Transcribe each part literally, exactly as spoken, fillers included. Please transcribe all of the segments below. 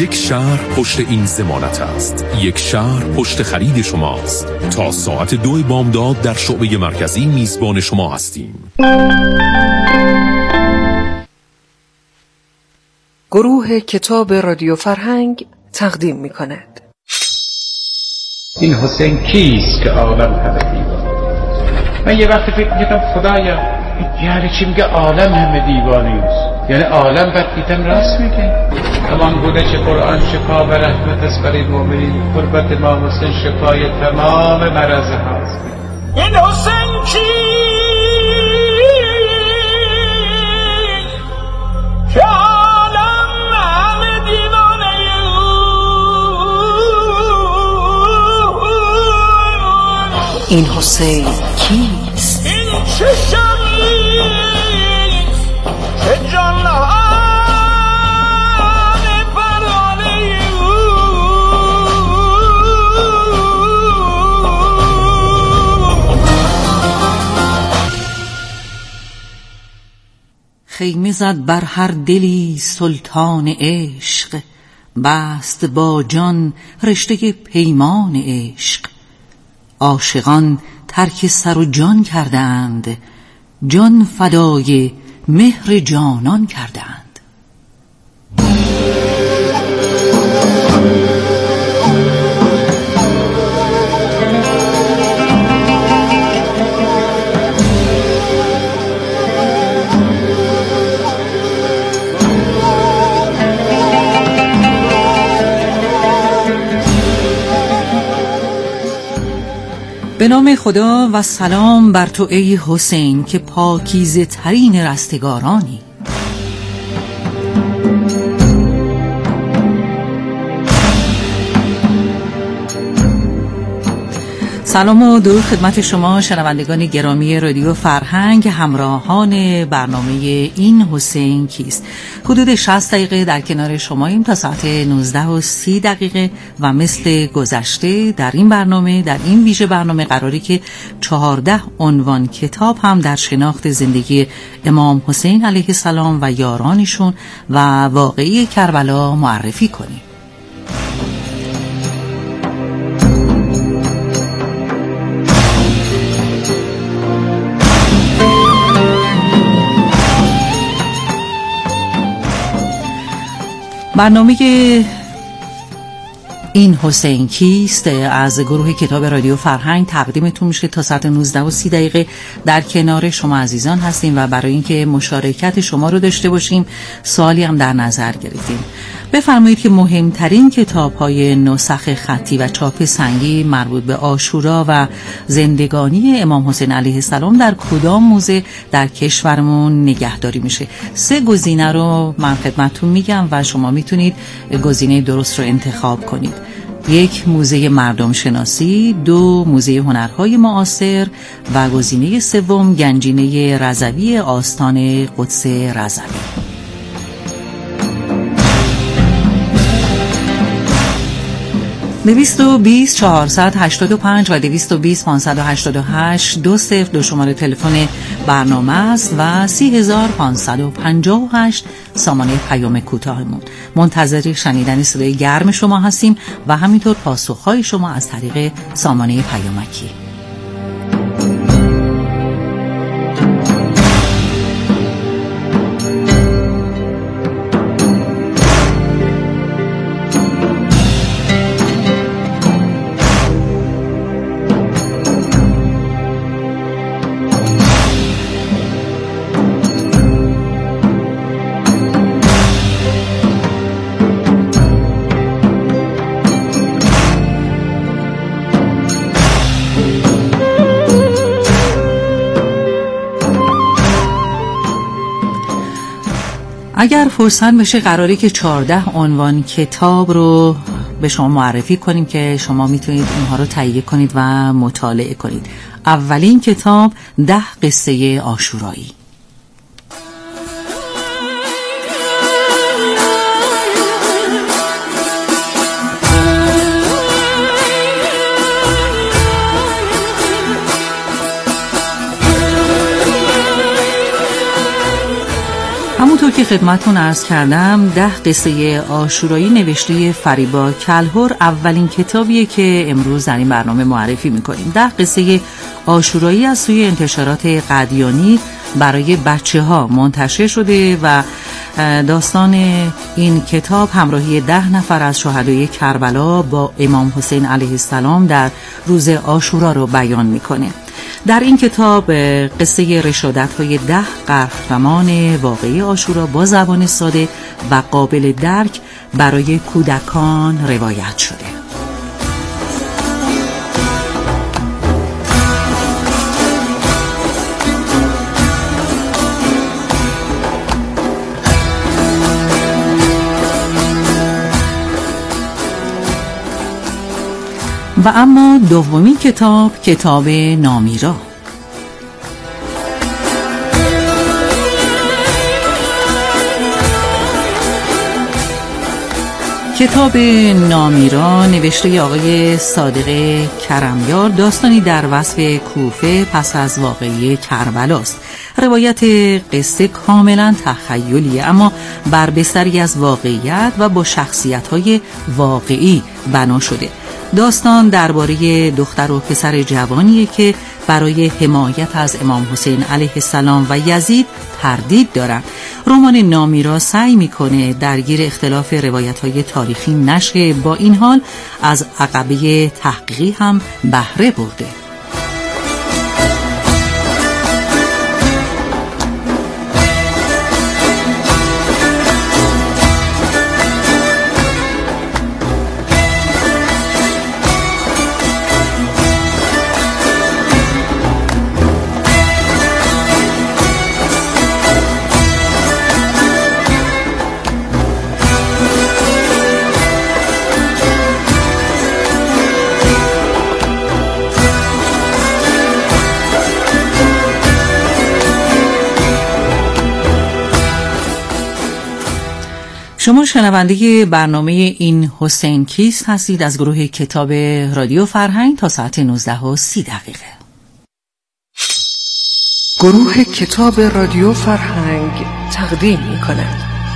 یک شهر پشت این ضمانت است. یک شهر پشت خرید شماست. تا ساعت دو بامداد در شعبه مرکزی میزبان شما هستیم. گروه کتاب رادیو فرهنگ تقدیم می کند. این حسین کیست که عالم همه دیوانه؟ من یه وقت فکر می‌کردم خدایا یعنی چی میگه عالم همه دیوانه است؟ یعنی عالم بعد دیدم راست میگه. همان بوده که قرآن شفا و رحمت است برای مؤمنین، قربت ما حسین شفای تمام مرض هاست. این حسین کیست که عالم همه دیوانه است؟ این حسین کیست؟ این چه شمیست که جان همه پرانه خیمه زد بر هر دلی سلطان عشق، بست با جان رشته پیمان عشق. عاشقان ترک سر و جان کردند، جان فدای مهر جانان کردند. به نام خدا و سلام بر تو ای حسین که پاکیزه ترین رستگارانی. سلام و درود خدمت شما شنوندگان گرامی رادیو فرهنگ، همراهان برنامه این حسین کیست. حدود شصت دقیقه در کنار شماییم تا ساعت نوزده و سی دقیقه و مثل گذشته در این برنامه، در این ویژه برنامه قراری که چهارده عنوان کتاب هم در شناخت زندگی امام حسین علیه السلام و یارانشون و واقعه کربلا معرفی کنیم. برنامه این حسین کیست از گروه کتاب رادیو فرهنگ تقدیمتون میشه تا ساعت نوزده و سی دقیقه در کنار شما عزیزان هستیم و برای اینکه مشارکت شما رو داشته باشیم سوالی هم در نظر گرفتیم. بفرمایید که مهمترین کتاب‌های نسخ خطی و چاپ سنگی مربوط به عاشورا و زندگانی امام حسین علیه السلام در کدام موزه در کشورمون نگهداری میشه؟ سه گزینه رو من خدمتتون میگم و شما میتونید گزینه درست رو انتخاب کنید. یک، موزه مردم شناسی، دو، موزه هنرهای معاصر و گزینه سوم گنجینه رضوی آستان قدس رضوی. دویست و بیست چهارصد هشتاد و پنج و دویست و بیست پانصد و هشتاد و هشت دو صفر دو شماره تلفن برنامه است و سی هزار پانصد و پنجاه و هشت سامانه پیام کوتاهمون. منتظر شنیدن صدای گرم شما هستیم و همینطور پاسخهای شما از طریق سامانه پیامکی. اگر فرصت بشه قراره که چهارده عنوان کتاب رو به شما معرفی کنیم که شما میتونید اونها رو تهیه کنید و مطالعه کنید. اولین کتاب ده قصه عاشورایی. همونطور که خدمتون عرض کردم ده قصه عاشورایی نوشته فریبا کلهر اولین کتابیه که امروز در این برنامه معرفی میکنیم. ده قصه عاشورایی از سوی انتشارات قدیانی برای بچه ها منتشر شده و داستان این کتاب همراهی ده نفر از شهدای کربلا با امام حسین علیه السلام در روز عاشورا رو بیان میکنه. در این کتاب قصه رشادت‌های ده قهرمان واقعی عاشورا با زبان ساده و قابل درک برای کودکان روایت شده. و اما دومین کتاب، کتاب نامیرا. کتاب نامیرا نوشته آقای صادق کرمیار، داستانی در وصف کوفه پس از واقعه کربلاست. روایت قصه کاملا تخیلیه اما بر بستری از واقعیت و با شخصیت‌های واقعی بنا شده. داستان درباره دختر و پسر جوانیه که برای حمایت از امام حسین علیه السلام و یزید تردید دارن. رمان نامیرا سعی میکنه درگیر اختلاف روایت‌های تاریخی نشه، با این حال از عقبه تحقیقی هم بهره برده. شما شنونده برنامه این حسین کیست هستید از گروه کتاب رادیو فرهنگ تا ساعت نوزده و سی دقیقه. گروه کتاب رادیو فرهنگ تقدیم می کند.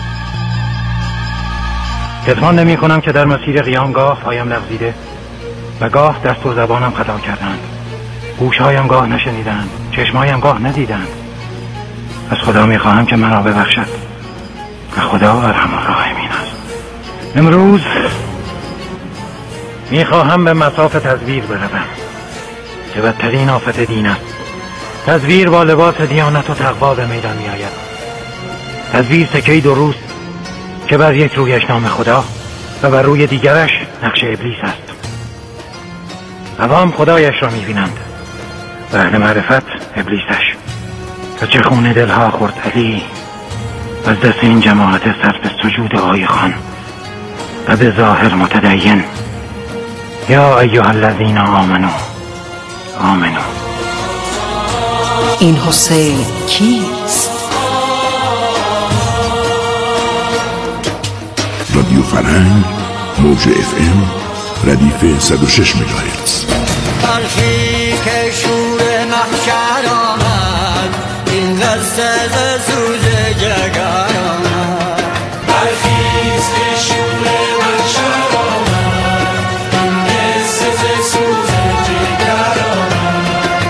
کتمان نمی کنم که در مسیر قیام گاه پایم لغزیده و گاه دست و زبانم خطا کردند، گوشهایم گاه نشنیدند، چشمهایم گاه ندیدند. از خدا می خواهم که مرا ببخشد و خدا ارحم الراحمین است. امروز می خواهم به مصاف تزویر بروم که بدترین آفت دین است. تزویر با لباس دیانت و تقوا به میدان می آید. تزویر سکه‌ای دو روست که بر یک رویش نام خدا و بر روی دیگرش نقش ابلیس است. عوام خدایش را می بینند و اهل معرفت ابلیسش. و چه خون دلها خورد علی از دست این جماعت صرف سجود آی خان و به ظاهر متدین. یا ایها الذین آمنو آمنو. این حسین کیست؟ رادیو فرهنگ موج اف ام ردیف صد و شش مگاهرتز. برخی که شور محشر آمد این قصه ز سوز جگر آمد. برخی که شور محشر آمد این قصه ز سوز جگر آمد.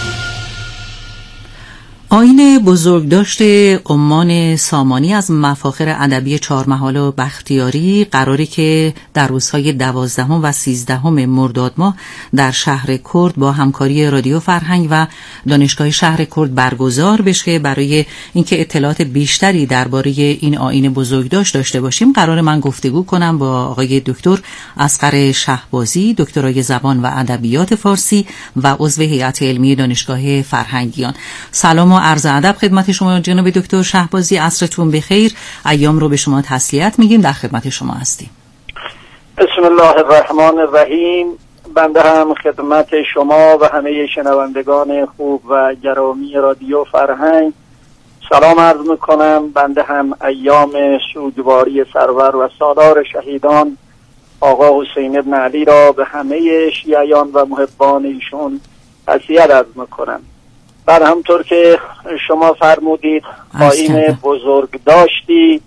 آیین بزرگداشت عمان سامانی از مفاخر ادبی چهارمحال و بختیاری قراری که در روزهای دوازدهم و سیزدهم مرداد ماه در شهر کرد با همکاری رادیو فرهنگ و دانشگاه شهر کرد برگزار بشه. برای اینکه اطلاعات بیشتری درباره این آیین بزرگداشت داشته باشیم قرار من گفتگو کنم با آقای دکتر اصغر شهبازی، دکترای زبان و ادبیات فارسی و عضو هیئت علمی دانشگاه فرهنگیان. سلام و عرض ادب خدمت شما جناب دکتر شهبازی، عصرتون بخیر. ایام رو به شما تسلیت میگیم، در خدمت شما هستیم. بسم الله الرحمن الرحیم. بنده هم خدمت شما و همه شنوندگان خوب و گرامی رادیو فرهنگ سلام عرض میکنم. بنده هم ایام سوگواری سرور و سالار شهیدان آقا حسین بن علی را به همه شیعیان و محبان ایشون تسلیت عرض میکنم. بعد همطور که شما فرمودید آیین بزرگ داشتی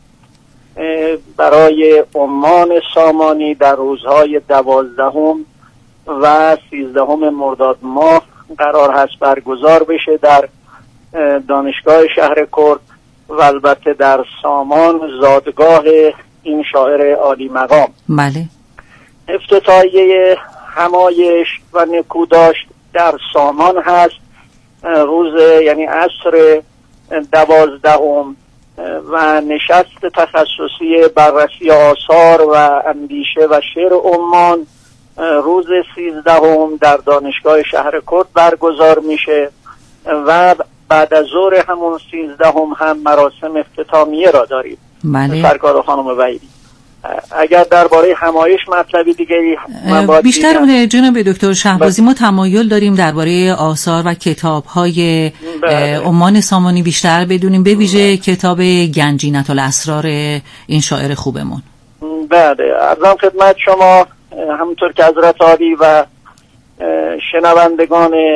برای عمان سامانی در روزهای دوازدهم و سیزدهم مرداد ماه قرار هست برگزار بشه در دانشگاه شهر کرد و البته در سامان زادگاه این شاعر عالی مقام. بله. افتتاحیه همایش و نکوداشت در سامان هست روز یعنی عصر دوازدهم و نشست تخصصی بررسی آثار و اندیشه و شعر عمان روز سیزدهم در دانشگاه شهر کرد برگزار میشه و بعد از ظهر همون سیزدهم هم مراسم اختتامیه را داریم. بله. سرکار خانم وحیدی اگر درباره همایش مطلبی دیگری بیشتر اون جناب دکتر شهبازی ما تمایل داریم درباره آثار و کتاب‌های عمان سامانی بیشتر بدونیم، به ویژه کتاب گنجینة الاسرار این شاعر خوبمون. بله، عرضم خدمت شما همونطور که حضرت عالی و شنوندگان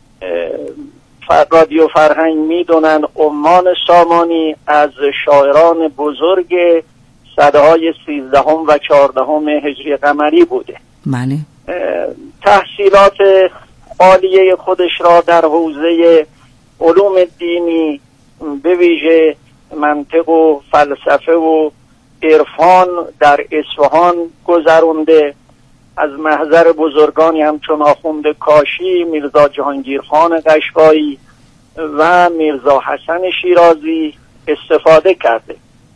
رادیو فرهنگ میدونن عمان سامانی از شاعران بزرگ سده‌های سیزدهم و چهاردهم هجری قمری بوده. بله. تحصیلات عالیه خودش را در حوزه علوم دینی به ویژه منطق و فلسفه و عرفان در اصفهان گذرونده. از محضر بزرگانی همچون آخوند کاشی، میرزا جهانگیرخان قشقایی و میرزا حسن شیرازی استفاده کرده.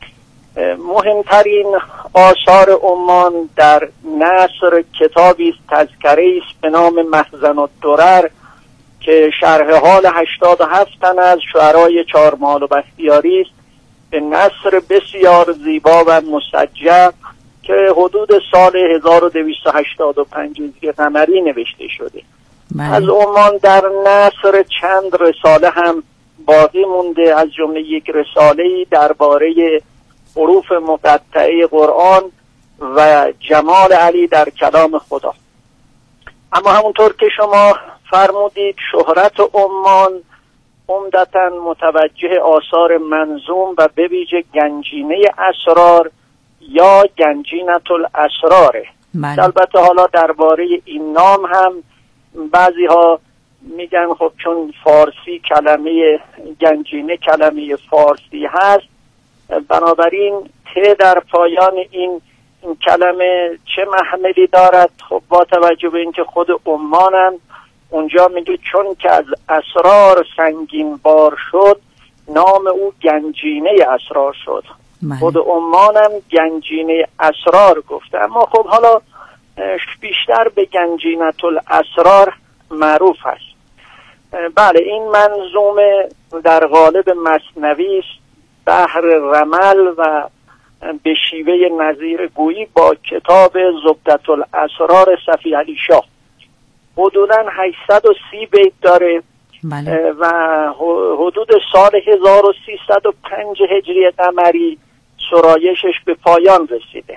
مهمترین آثار عمان در نثر کتابی است تذکره است به نام مخزن الدرر که شرح حال هشتاد و هفت تن از شعرای چهارمحال و بختیاری است به نثر بسیار زیبا و مسجع که حدود سال هزار و دویست و هشتاد و پنج هجری قمری نوشته شده. من. از عمان در نثر چند رساله هم باقی مونده، از جمله یک رساله‌ای درباره حروف مقطعه قرآن و جمال علی در کلام خدا. اما همونطور که شما فرمودید شهرت عمان عمدتاً متوجه آثار منظوم و به ویژه گنجینه اسرار یا گنجینة الاسراره. البته حالا درباره این نام هم بعضی ها میگن خب چون فارسی کلمه گنجینه کلمه فارسی هست بنابراین ت در پایان این, این کلمه چه محملی دارد. خب با توجه به اینکه خود عمانم اونجا میگه چون که از اسرار سنگین بار شد نام او گنجینه اسرار شد. خود عمانم گنجینه اسرار گفته، اما خب حالا بیشتر به گنجینة الاسرار معروف است. بله، این منظومه در قالب مثنوی است، بحر رمل و به شیوه نظیر گویی با کتاب زبدة الاسرار صفی علی شاه حدوداً هشتصد و سی بیت داره. بله. و حدود سال هزار و سیصد و پنج هجری قمری سرایشش به پایان رسیده.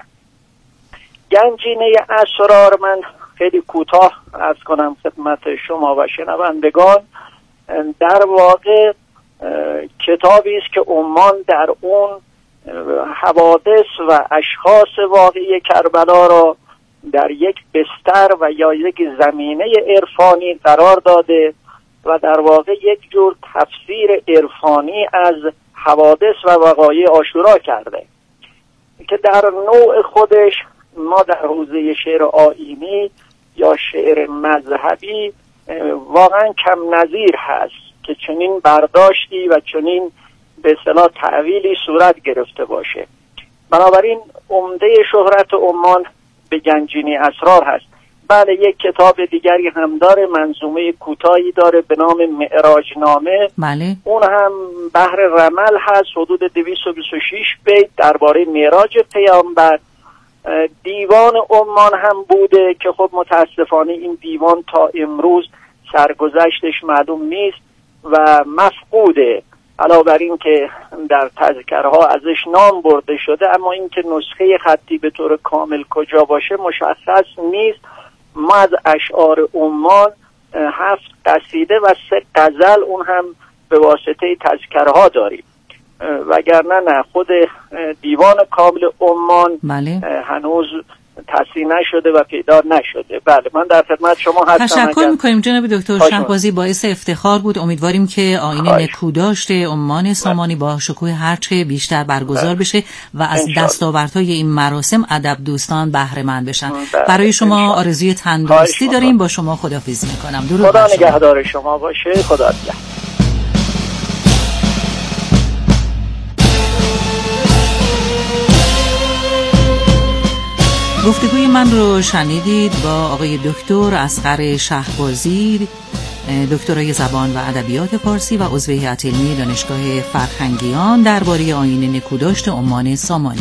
گنجینه اسرار من خیلی کوتاه عرض کنم خدمت شما و شنوندگان، در واقع کتابی است که عمان در اون حوادث و اشخاص واقعی کربلا را در یک بستر و یا یک زمینه عرفانی قرار داده و در واقع یک جور تفسیر عرفانی از حوادث و وقایع عاشورا کرده که در نوع خودش ما در حوزه شعر آیینی یا شعر مذهبی واقعا کم نظیر هست که چنین برداشتی و چنین به اصطلاح تعویلی صورت گرفته باشه. بنابراین عمده شهرت عمان به گنجینه اسرار هست. بله، یک کتاب دیگری هم داره، منظومه کوتاهی داره به نام معراج نامه. بله. اون هم بحر رمل هست، حدود دویست و بیست و شش بیت درباره معراج پیامبر. دیوان عمان هم بوده که خب متاسفانه این دیوان تا امروز سرگذشتش معلوم نیست و مفقوده، علاوه بر این که در تذکرها ازش نام برده شده اما این که نسخه خطی به طور کامل کجا باشه مشخص نیست. ما از اشعار عمان هفت قصیده و سه غزل، اون هم به واسطه تذکره ها داریم، وگرنه نه خود دیوان کامل عمان بله. هنوز تصحیح نشده و پیدا نشده. بله من در خدمت شما هستم. تشکر میکنیم جناب دکتر شهبازی، باعث افتخار بود. امیدواریم که آیین نکوداشت عمان سامانی با شکوه هرچه بیشتر برگزار بشه و از دستاوردهای این مراسم ادب دوستان بهره مند بشن. برای شما آرزوی تندرستی داریم. با شما خداحافظی میکنم. درود خدا نگهدار شما باشه. خدا نگهدار. گفتگوی من رو شنیدید با آقای دکتر اصغر شهبازی، دکترای زبان و ادبیات فارسی و عضو هیئت علمی دانشگاه فرهنگیان درباره آیین نکوداشت عمان سامانی.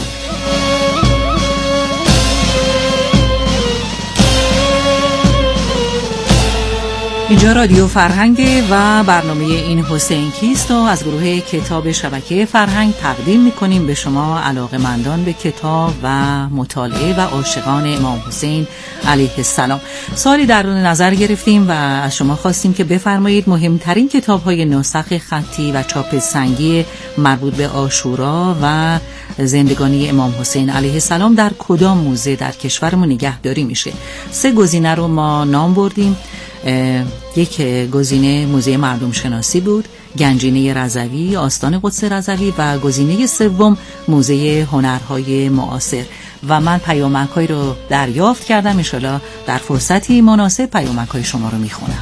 اینجا رادیو فرهنگ و برنامه این حسین کیست رو از گروه کتاب شبکه فرهنگ تقدیم میکنیم به شما علاقه‌مندان به کتاب و مطالعه و عاشقان امام حسین علیه السلام. سوالی در نظر گرفتیم و از شما خواستیم که بفرمایید مهمترین کتاب‌های نسخ خطی و چاپ سنگی مربوط به عاشورا و زندگانی امام حسین علیه السلام در کدام موزه در کشورمون نگهداری میشه. سه گزینه رو ما نام بردیم. یک گزینه موزه مردم شناسی بود، گنجینه رضوی، آستان قدس رضوی و گزینه سوم موزه هنرهای معاصر. و من پیامک‌هایی رو دریافت کردم. ان شاءالله در فرصتی مناسب پیامک‌های شما رو میخونم.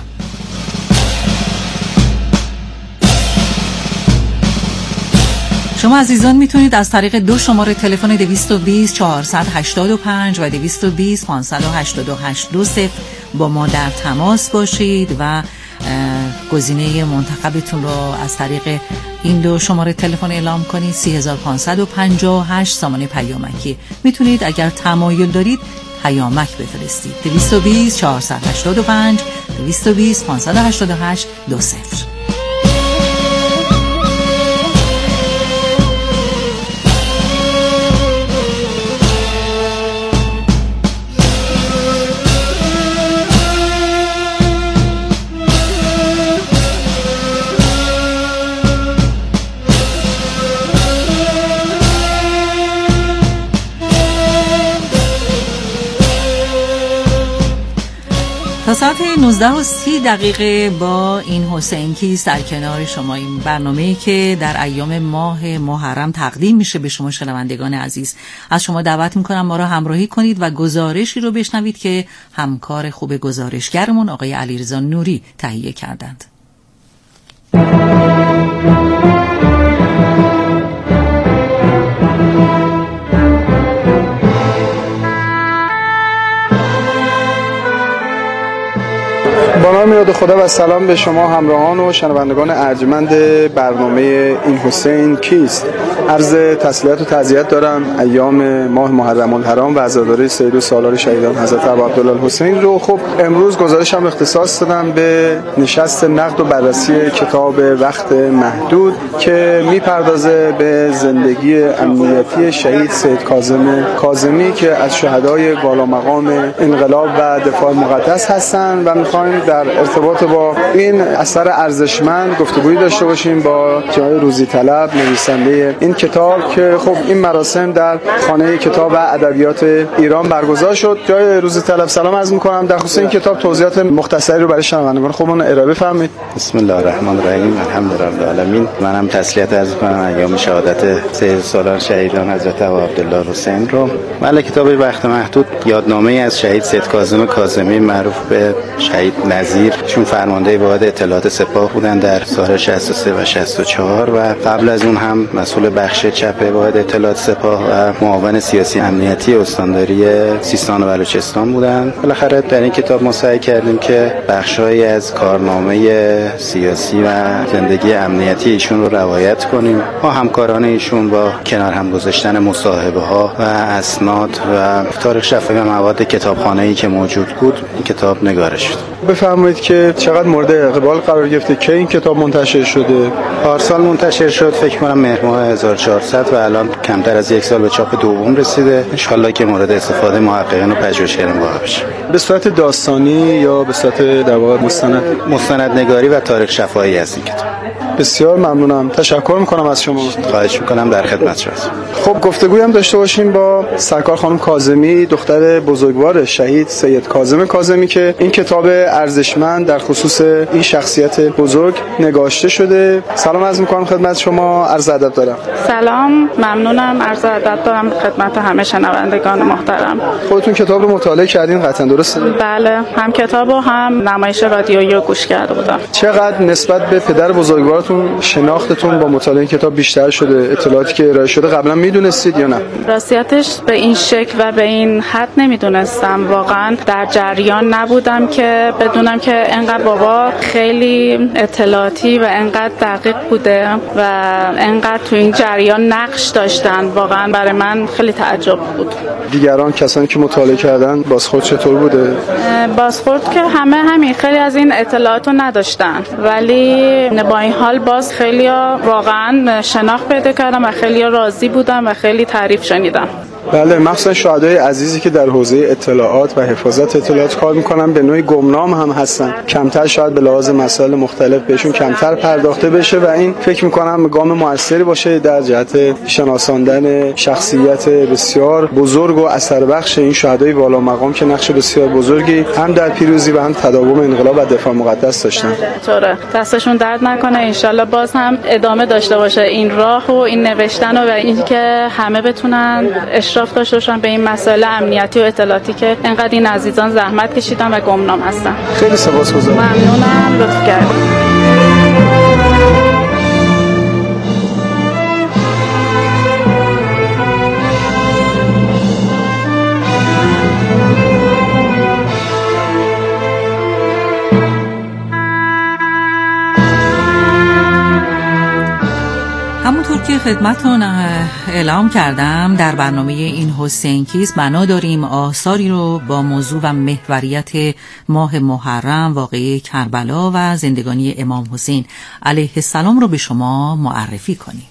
شما عزیزان میتونید از طریق دو شماره تلفن دویست و بیست چهارصد و هشتاد و پنج و دویست و بیست پانصد و هشتاد و هشت دو صفر با ما در تماس باشید و گزینه منتخبتون رو از طریق این دو شماره تلفن اعلام کنید. سه هزار و پانصد و پنجاه و هشت سامان پیامکی. میتونید اگر تمایل دارید پیامک بفرستید. دویست و بیست چهارصد و هشتاد و پنج دویست و بیست پانصد و هشتاد و هشت دو صفر. تا ساعت نوزده و سی دقیقه با این حسین کیست در کنار شما. این برنامه‌ای که در ایام ماه محرم تقدیم میشه به شما شنوندگان عزیز. از شما دعوت میکنم ما را همراهی کنید و گزارشی رو بشنوید که همکار خوب گزارشگرمون آقای علیرضا نوری تهیه کردند. با نام یاد خدا و سلام به شما همراهان و شنوندگان ارجمند برنامه این حسین کیست. عرض تسلیت و تعزیت دارم ایام ماه محرم الحرام و عزاداری سید السالار شهیدان حضرت ابوعبدالله الحسین رو. خب امروز گزارشم اختصاص دادم به نشست نقد و بررسی کتاب وقت محدود که میپردازه به زندگی امنیتی شهید سید کاظم کاظمی که از شهدای والامقام انقلاب و دفاع مقدس هستند و میخوایم در ارتباط با این اثر ارزشمند گفتگویی داشته باشیم با جناب روزی طلب نویسنده این کتاب که خب این مراسم در خانه کتاب و ادبیات ایران برگزار شد. جای روزی طلب سلام عرض می‌کنم. در خصوص این کتاب توضیحات مختصری رو برای شنوندگان خودمون ارائه بفرمایید. بسم الله الرحمن الرحیم. الحمدلله رب العالمین. منم تسلیت عرض می‌کنم ایام شهادت سید سالار شهیدان حضرت ابوعبدالله الحسین رو. بله، کتاب وقت محدود یادنامه‌ای از شهید سید کاظم کاظمی معروف به شهید نظیر، چون فرمانده واحد اطلاعات سپاه بودن در سال شصت و سه و شصت و چهار و قبل از اون هم مسئول بخش چپ واحد اطلاعات سپاه و معاون سیاسی امنیتی استانداری سیستان و بلوچستان بودن. بالاخره در این کتاب ما سعی کردیم که بخشایی از کارنامه سیاسی و زندگی امنیتی ایشون رو روایت کنیم، با همکاران ایشون با کنار هم گذاشتن مصاحبه ها و اسناد و تاریخ شفاهی و مواد کتابخانه‌ای که موجود بود این کتاب نگارش شد. بفرمایید که چقدر مورد اقبال قرار گرفته، که این کتاب منتشر شده؟ پارسال منتشر شد، فکر کنم مهر ماه هزار و چهارصد و الان کمتر از یک سال به چاپ دوم رسیده. ان شاءالله که مورد استفاده محققین و پژوهشگران واقع بشه. به صورت داستانی یا به صورت در واقع مستند؟ مستندنگاری و تاریخ شفاهی است این کتاب. بسیار ممنونم، تشکر میکنم از شما. خواهش میکنم، در خدمت شما. خب گفتگوی هم داشته باشیم با سرکار خانم کاظمی، دختر بزرگوار شهید سید کاظم کاظمی که این کتاب ارزشمند در خصوص این شخصیت بزرگ نگاشته شده. سلام عرض میکنم خدمت شما، عرض ادب دارم. سلام، ممنونم، عرض ادب دارم خدمت همه شنوندگان محترم. خودتون کتاب رو مطالعه کردین قطعا، درسته؟ بله، هم کتاب و هم نمایش رادیویی رو گوش کرده بودم. چقدر نسبت به پدر بزرگوارتون شناختتون با مطالعه این کتاب بیشتر شده؟ اطلاعاتی که ارائه شده قبلا میدونستید یا نه؟ راستیتش به این شکل و به این حد نمیدونستم، واقعا در جریان نبودم که بدونم که انقدر بابا خیلی اطلاعاتی و انقدر دقیق بوده و انقدر تو این جریان نقش داشتن. واقعا برای من خیلی تعجب بود. دیگران کسانی که مطالعه کردن بازخورد چطور بوده؟ بازخورد که همه همین، خیلی از این اطلاعاتو نداشتن، ولی با این حال باز خیلی واقعا شناخت پیدا کردم و خیلی راضی بودم و خیلی تعریف شنیدم. بله، مخصوصا شهدای عزیزی که در حوزه اطلاعات و حفاظت اطلاعات کار میکنن به نوعی گمنام هم هستن، کمتر شاید به لحاظ مسائل مختلف بهشون کمتر پرداخته بشه و این فکر میکنم گام موثری باشه در جهت شناساندن شخصیت بسیار بزرگ و اثربخش این شهدای والا مقام که نقش بسیار بزرگی هم در پیروزی و هم تداوم انقلاب و دفاع مقدس داشتن. طوره، دستشون درد نکنه، انشالله باز هم ادامه داشته باشه این راه و این نوشتن و اینکه همه بتونن اشراف داشته باشن به این مسائل امنیتی و اطلاعاتی که انقدر این عزیزان زحمت کشیدن و گمنام هستن. خیلی سپاسگزارم. ممنونم، لطف کردید. همونطور که خدمتتون اعلام کردم در برنامه این حسین کیست بنا داریم آثاری رو با موضوع و محوریت ماه محرم، واقعه کربلا و زندگانی امام حسین علیه السلام رو به شما معرفی کنیم.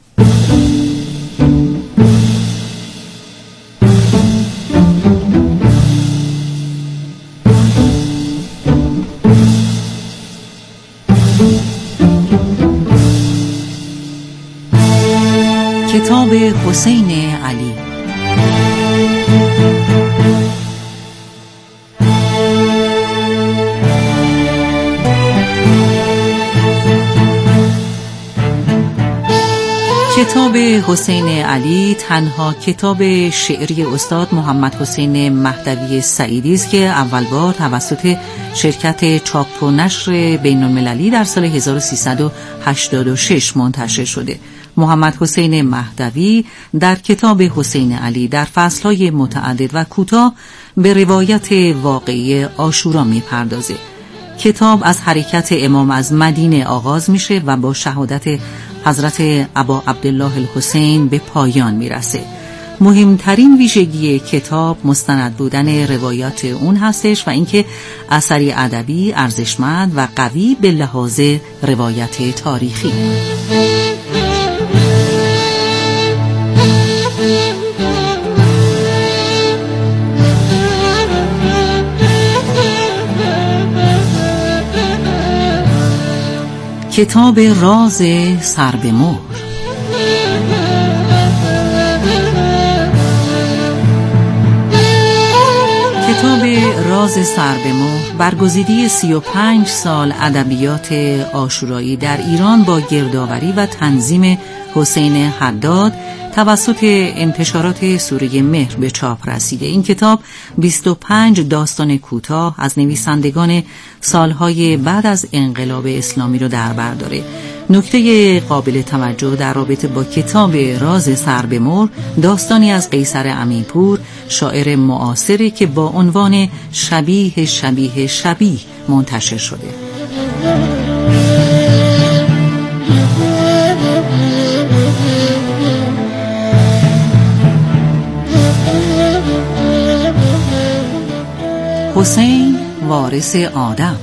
کتاب حسین علی. کتاب حسین علی تنها کتاب شعری استاد محمد حسین مهدوی سعیدی است که اول بار توسط شرکت چاپ و نشر بین المللی در سال هزار و سیصد و هشتاد و شش منتشر شده. محمد حسین مهدوی در کتاب حسین علی در فصلهای متعدد و کوتاه به روایت واقعی عاشورا می‌پردازه. کتاب از حرکت امام از مدینه آغاز میشه و با شهادت حضرت ابا عبدالله الحسین به پایان میرسه. مهمترین ویژگی کتاب مستند بودن روایات اون هستش و اینکه اثری ادبی ارزشمند و قوی به لحاظ روایت تاریخی. کتاب راز سر به مهر. کتاب راز سر به مهر برگزیده سی و پنج سال ادبیات عاشورایی در ایران با گردآوری و تنظیم حسین حداد توسط انتشارات سوره مهر به چاپ رسیده. این کتاب بیست و پنج داستان کوتاه از نویسندگان سالهای بعد از انقلاب اسلامی رو در بر داره. نکته قابل توجه در رابطه با کتاب راز سر به مهر داستانی از قیصر امینپور، شاعر معاصری که با عنوان شبیه شبیه شبیه منتشر شده. حسین وارث آدم.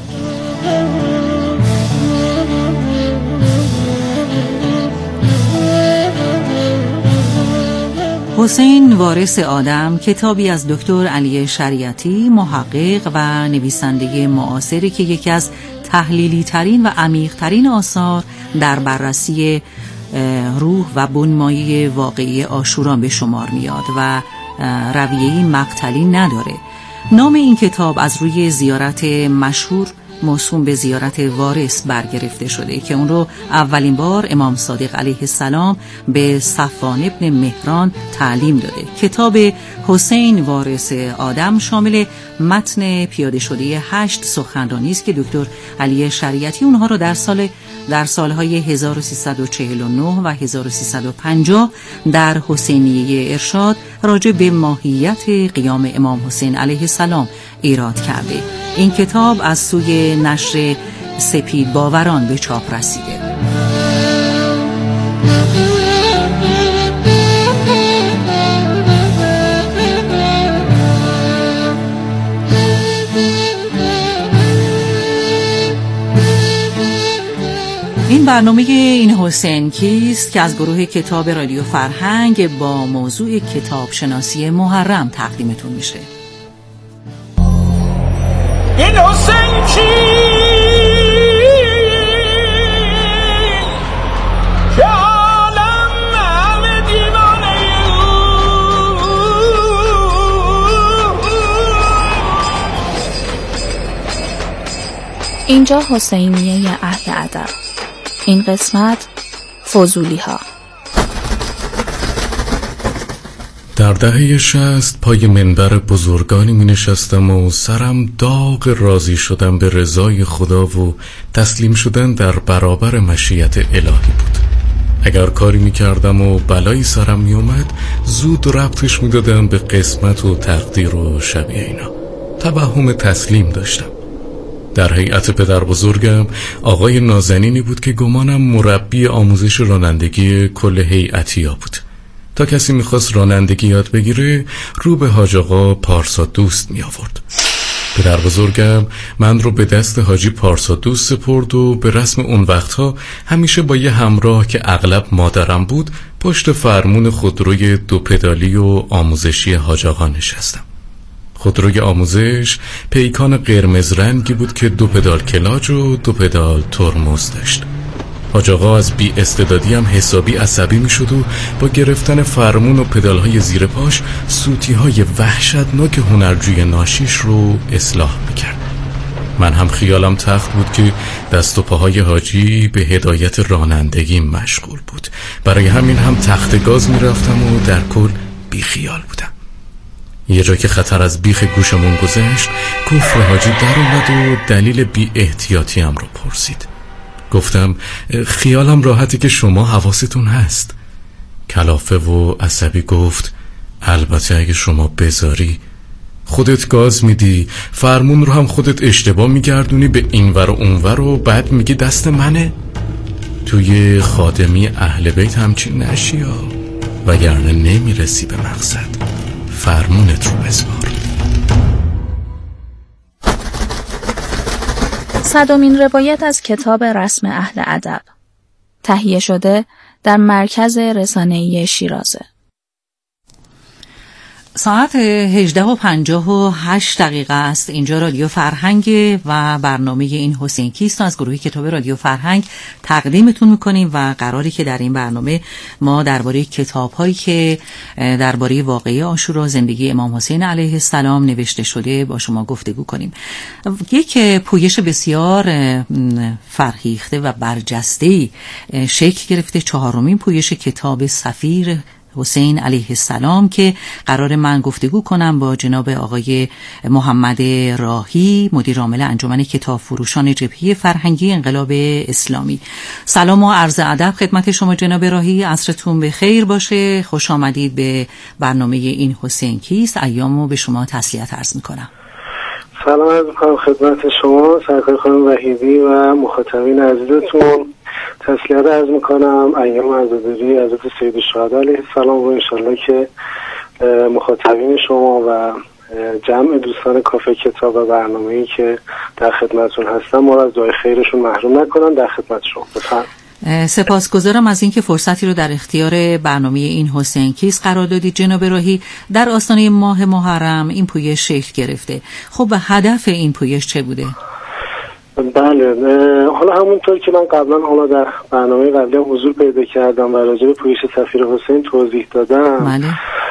حسین وارث آدم کتابی از دکتر علی شریعتی، محقق و نویسنده معاصری که یکی از تحلیلی ترین و عمیق ترین آثار در بررسی روح و بنمایه واقعی عاشورا به شمار میاد و رویه‌ای مقتلی نداره. نام این کتاب از روی زیارت مشهور موسوم به زیارت وارث برگرفته شده که اون رو اولین بار امام صادق علیه السلام به صفوان ابن مهران تعلیم داده. کتاب حسین وارث آدم شامل متن پیاده شده هشت سخنرانی است که دکتر علی شریعتی اونها رو در سال در سالهای هزار و سیصد و چهل و نه و هزار و سیصد و پنجاه در حسینیه ارشاد راجع به ماهیت قیام امام حسین علیه السلام ایراد کرده. این کتاب از سوی نشر سپید باوران به چاپ رسیده. این برنامه این حسین کیست که از گروه کتاب رادیو فرهنگ با موضوع کتاب شناسی محرم تقدیمتون میشه. این حسین کیست که عالم همه دیوانه اینجا حسینیه اهل ادب. این قسمت فضولی ها. در دهه شصت پای منبر بزرگانی می نشستم و سرم داغ راضی شدن به رضای خدا و تسلیم شدن در برابر مشیت الهی بود. اگر کاری می کردم و بلایی سرم می اومد زود ربطش می دادم به قسمت و تقدیر و شبیه اینا. توهم تسلیم داشتم. در هیئت پدر بزرگم آقای نازنینی بود که گمانم مربی آموزش رانندگی کل هیئتیا بود. تا کسی میخواست رانندگی یاد بگیره رو به حاج آقا پارسا دوست می آورد. پدر بزرگم من رو به دست حاجی پارسا دوست سپرد و به رسم اون وقتها همیشه با یه همراه که اغلب مادرم بود پشت فرمون خودروی دو پدالی و آموزشی حاج آقا نشستم. خودروی آموزش پیکان قرمز رنگی بود که دو پدال کلاج و دو پدال ترمز داشت. حاج آقا از بی استعدادی هم حسابی عصبی می شد و با گرفتن فرمون و پدالهای زیر پاش سوتی های وحشتناک هنرجوی ناشیش رو اصلاح می کرد. من هم خیالم تخت بود که دست و پاهای حاجی به هدایت رانندگی مشغول بود. برای همین هم تخت گاز می رفتم و در کل بی خیال بودم. یه جا که خطر از بیخ گوشمون گذشت کفر حاجی در اومد و دلیل بی احتیاطی هم رو پرسید. گفتم خیالم راحتی که شما حواستون هست. کلافه و عصبی گفت البته اگه شما بذاری خودت گاز میدی، فرمون رو هم خودت اشتباه میگردونی به اینور و اونور و بعد میگی دست منه. توی خادمی اهل بیت همچین نشیا وگرنه نمیرسی به مقصد. فرمونت رو بذار. صدمین روایت از کتاب رسم اهل ادب تهیه شده در مرکز رسانه‌ای شیرازه. ساعت هجده و پنجاه و هشت دقیقه است. اینجا رادیو فرهنگ و برنامه این حسین کیست از گروه کتاب رادیو فرهنگ تقدیمتون میکنیم و قراری که در این برنامه ما درباره کتاب‌هایی که درباره واقعه عاشورا زندگی امام حسین علیه السلام نوشته شده با شما گفتگو کنیم. یک پویش بسیار فرهیخته و برجسته‌ای شکل گرفته، چهارمین پویش کتاب سفیر حسین علیه السلام که قرار من گفتگو کنم با جناب آقای محمد راهی، مدیر عامل انجمن کتاب فروشان جبهه فرهنگی انقلاب اسلامی. سلام و عرض ادب خدمت شما جناب راهی، عصرتون بخیر باشه. خوش آمدید به برنامه این حسین کیست. ایامو به شما تسلیت عرض میکنم. سلام عرض میکنم خدمت شما سرکار خانم وحیدی و مخاطبین عزیزتون. تسلیت عرض میکنم ایام عزاداری حضرت سید الشهدا علیه السلام و انشالله که مخاطبین شما و جمع دوستان کافه کتاب و برنامه‌ای که در خدمتتون هستم ما را از دعای خیرشون محروم نکنن. در خدمت شما. بفرمایید. سپاسگزارم از اینکه فرصتی رو در اختیار برنامه این حسین کیست قرار دادید جناب راهی. در آستانه ماه محرم این پویش شکل گرفته. خب هدف این پویش چه بوده؟ بله، حالا همونطور که من قبلا حالا در برنامه قبلی هم حضور پیدا کردم و راجع به پویش سفیر حسین توضیح دادم. بله.